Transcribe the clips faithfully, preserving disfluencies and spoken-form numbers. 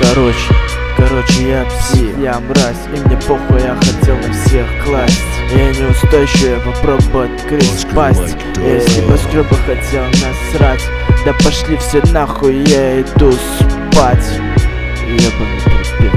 Короче, короче, я псих, я мразь, и мне похуй, я хотел на всех класть. Я неустойчивый, я попробую открыть пасть. Я из небоскреба хотел насрать. Да пошли все нахуй, я иду спать. Ебаный припев,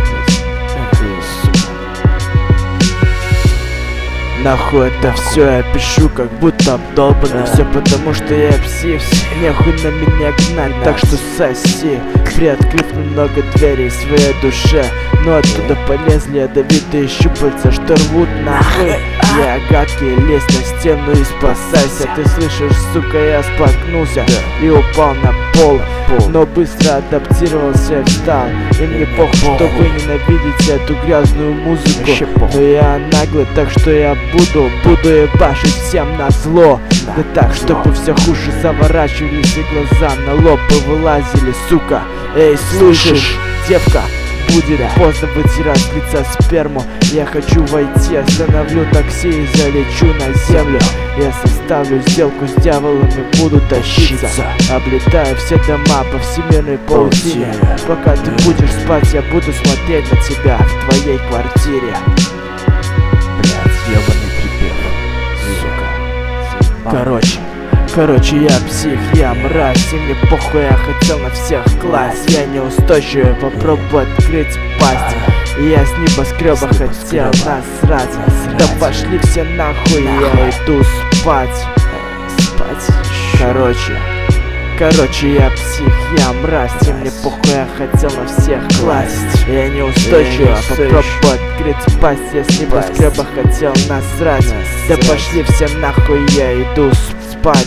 нахуй это все я пишу, как будто обдолбанный. Все потому что я псих, нехуй на меня гнать, так что соси. Приоткрыв немного дверей в своей душе, но оттуда полезли ядовитые щупальца, что рвут нахуй. Я гадкий, лезь на стену и спасайся. Ты слышишь, сука, я споткнулся и упал на пол, но быстро адаптировался и встал. И мне похуй, что вы ненавидите эту грязную музыку, но я наглый, так что я буду, буду ебашить всем назло. Да так, чтобы все уши заворачивались и глаза на лоб и вылазили, сука. Эй, слышишь, девка, будет поздно вытирать с лица сперму. Я хочу войти, остановлю такси и залечу на землю. Я составлю сделку с дьяволами, буду тащиться, облетая все дома по всемирной паутине. Пока ты будешь спать, я буду смотреть на тебя в твоей квартире. Блять, ебаный припев, сука. Короче, Короче, я псих, я мразь, и мне похуй, я хотел на всех класть. Я неустойчивый, попробую открыть пасть. И я с небоскреба хотел насрать. Да пошли все нахуй, я иду спать. Спать? Короче, Короче, я псих, я мразь, и мне похуй, я хотел на всех класть. Я неустойчивый, попробую открыть пасть. Я с небоскреба хотел насрать. Да пошли все нахуй, я иду спать. Спать.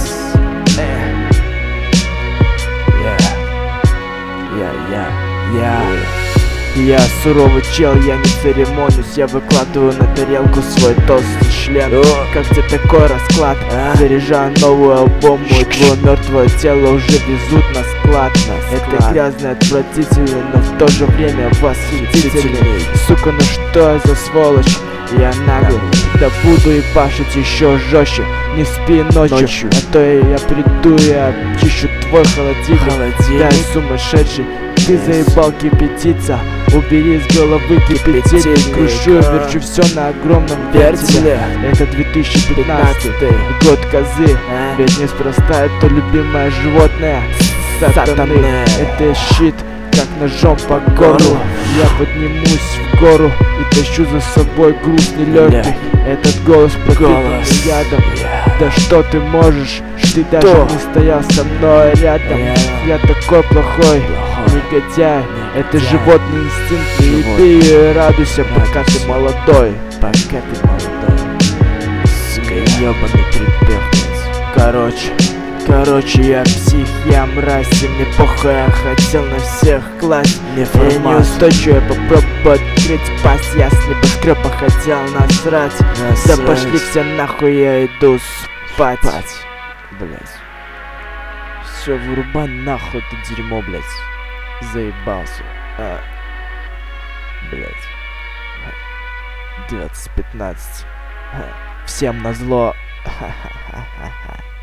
Я, я, я, я суровый чел, я не церемонюсь. Я выкладываю на тарелку свой толстый член. Как тебе такой расклад? Заряжаю новую альбому, и твое мертвое тело уже везут на склад. Это грязно, отвратительно, но в то же время восхитительный. Сука, ну что я за сволочь? Я наглый, да буду ебашить еще жестче. Не спи ночью, ночью. А то я приду, я чищу твой холодильник, холодильник. Да, сумасшедший, ты yes. Заебал кипятиться. Убери с головы кипятильник. Крушу и верчу все на огромном вертеле. Это две тысячи пятнадцатый год козы, а? Ведь неспроста это любимое животное сатаны. Это щит, как ножом по горлу. Я поднимусь в гору и тащу за собой груз нелегкий. Этот голос пропитан ядом. Да что ты можешь? Ты даже Кто? не стоял со мной рядом. Я, я такой плохой, плохой негодяй. Это животный инстинкт. Не еби ее и радуйся, пока ты молодой. Пока ты молодой. Сука, ебаный припев. Короче Короче, я псих, я мразь, и мне похуй, я хотел на всех класть. Я неустойчивый, попробую открыть пасть. Я с небоскреба хотел насрать. насрать. Да пошли все нахуй, я иду спать. спать. Блять. Все, вырубай нахуй это дерьмо, блять. Заебался. А. Блять. двадцать пятнадцать. Всем назло. Ха-ха-ха-ха.